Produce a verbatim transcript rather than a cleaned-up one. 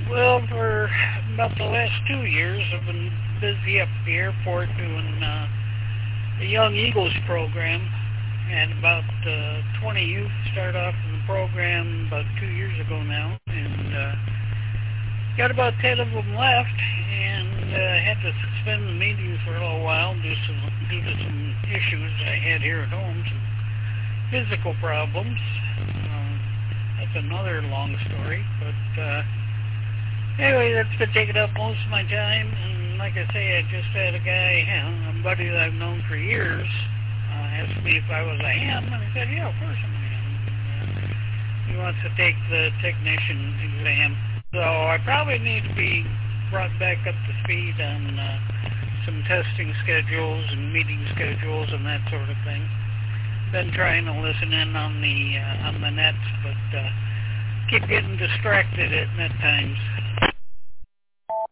Well, for about the last two years, I've been busy up at the airport doing uh, the Young Eagles program. And about uh, twenty youth started off in the program about two years ago now. And uh, got about ten of them left, and uh, had to suspend the meeting for a little while due, some, due to some issues I had here at home, some physical problems. Uh, that's another long story, but uh, anyway, that's been taking up most of my time. And like I say, I just had a guy, a buddy that I've known for years, uh, asked me if I was a ham, and I said, yeah, of course I'm a ham. And, uh, he wants to take the technician exam. So I probably need to be brought back up to speed on uh, some testing schedules and meeting schedules and that sort of thing. Been trying to listen in on the uh, on the nets, but uh, keep getting distracted at net times.